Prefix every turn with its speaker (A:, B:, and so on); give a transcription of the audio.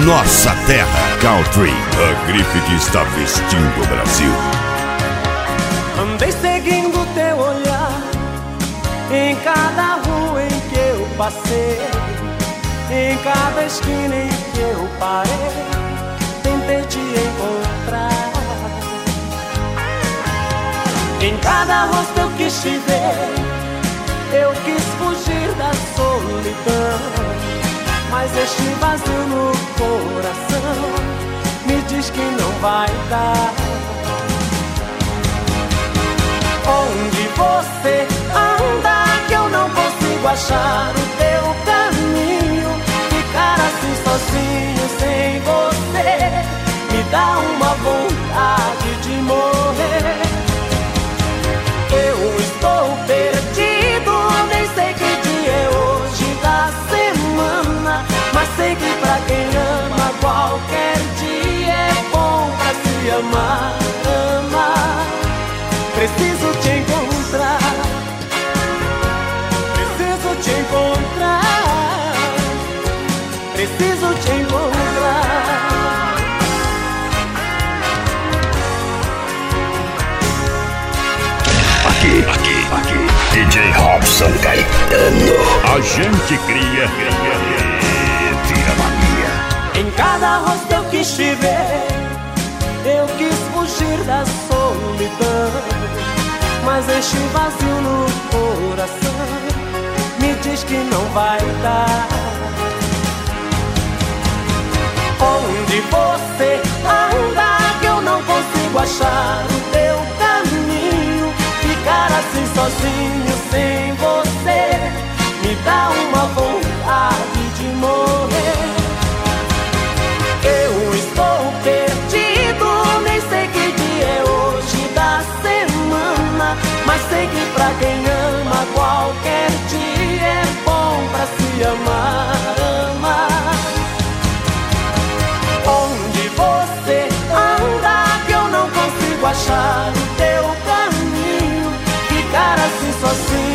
A: nossa terra. Country, a gripe que está vestindo o Brasil.
B: Andei seguindo teu olhar em cada rua em que eu passei, em cada esquina em que eu parei, tentei te encontrar. Em cada rosto eu quis te ver, eu quis fugir da solidão, mas este vazio no coração me diz que não vai dar. Onde você anda que eu não consigo achar o teu caminho? Ficar assim sozinho sem você me dá uma vontade de morrer. Eu estou perdido, nem sei que dia é hoje da semana, mas sei que pra quem ama qualquer dia é bom pra se amar. Preciso te encontrar, preciso te encontrar, preciso te encontrar.
A: Aqui, DJ Robson Caetano. A gente cria, tira mania.
B: Em cada rosto eu quis te ver, eu quis fugir da solidão, mas este vazio no coração me diz que não vai dar. Onde você anda que eu não consigo achar o teu caminho? Ficar assim sozinho sem você me dá uma vontade de morrer. Eu estou perdido, nem sei que dia é hoje da semana, mas sei que pra quem ama qualquer dia é bom pra se amar. Onde você anda que eu não consigo achar o teu caminho? Ficar assim sozinho